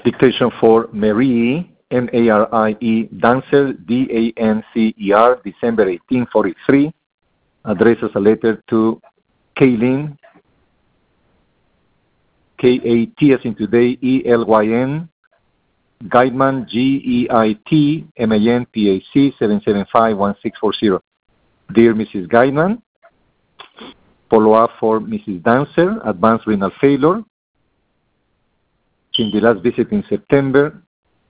Dictation for Marie, M-A-R-I-E, Dancer, D-A-N-C-E-R, December 1843. Addresses a letter to Kaylin, K-A-T as in today, E-L-Y-N, Guideman, G-E-I-T-M-A-N, P-A-C, 775-1640. Dear Mrs. Guideman, follow-up for Mrs. Dancer, advanced renal failure. In the last visit in September,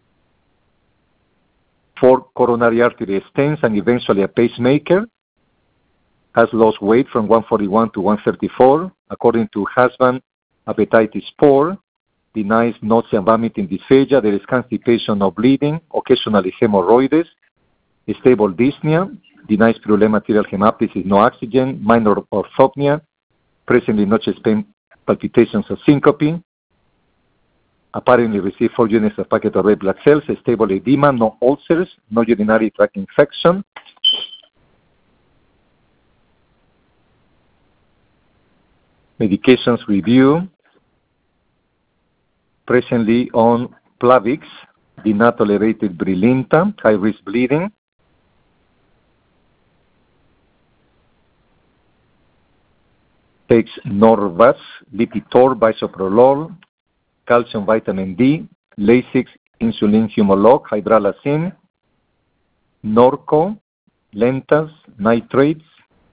4 coronary artery stents and eventually a pacemaker. Has lost weight from 141 to 134. According to husband, hepatitis 4. Denies nausea and vomiting, dysphagia. There is constipation or bleeding, occasionally hemorrhoids. Stable dyspnea. Denies purulent material hemoptysis, no oxygen. Minor orthopnea. Presently no chest pain, palpitations or syncope. Apparently received 4 units of packet of red blood cells. Stable edema, no ulcers, no urinary tract infection. Medications review. Presently on Plavix, denaturated Brilinta, high-risk bleeding. Takes Norvas, Lipitor, bisoprolol, calcium, vitamin D, Lasix, insulin Humolog, hydralazine, Norco, Lentas, nitrates.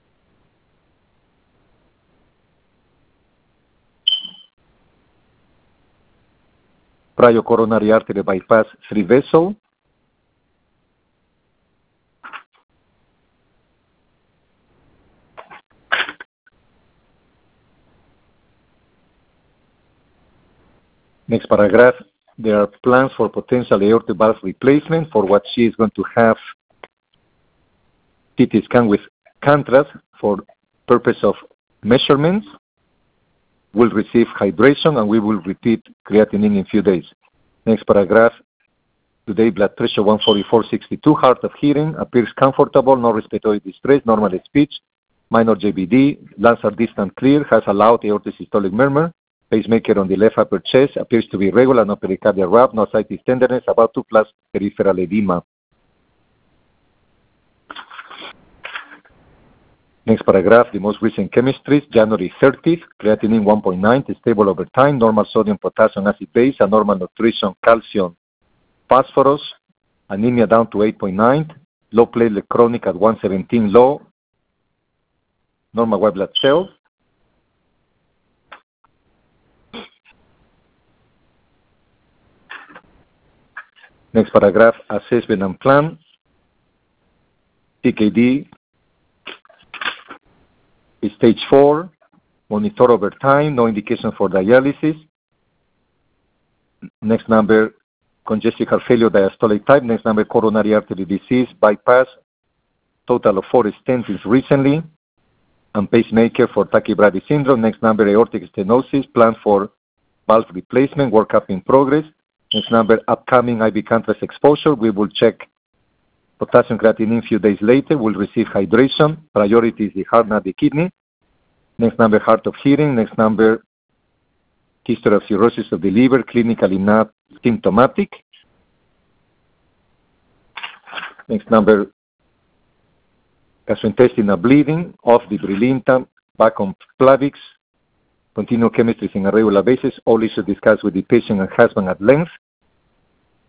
Prior coronary artery bypass 3-vessel. Next paragraph, there are plans for potential aortic valve replacement for what she is going to have CT scan with contrast for purpose of measurements. Will receive hydration and we will repeat creatinine in few days. Next paragraph, today blood pressure 144/62, hard of hearing, appears comfortable, no respiratory distress, normal speech, minor JVD, lungs are distant clear, has a loud aortic systolic murmur, pacemaker on the left upper chest, appears to be regular, no pericardial rub, no ascites tenderness, about 2 plus peripheral edema. Next paragraph, the most recent chemistries, January 30th, creatinine 1.9, stable over time, normal sodium, potassium, acid base, and normal nutrition, calcium, phosphorus, anemia down to 8.9, low platelet chronic at 117 low, normal white blood cells. Next paragraph, assessment and plan, CKD, stage 4, monitor over time, no indication for dialysis. Next number, congestive heart failure diastolic type. Next number, coronary artery disease, bypass. Total of 4 stents recently. And pacemaker for tachybrady syndrome. Next number, aortic stenosis, plan for valve replacement, workup in progress. Next number, upcoming IV contrast exposure. We will check potassium creatinine a few days later. We'll receive hydration. Priority is the heart, not the kidney. Next number, hard of hearing. Next number, history of cirrhosis of the liver, clinically not symptomatic. Next number, gastrointestinal bleeding, off the Brilinta, back on Plavix. Continue chemistries on a regular basis. All issues discussed with the patient and husband at length.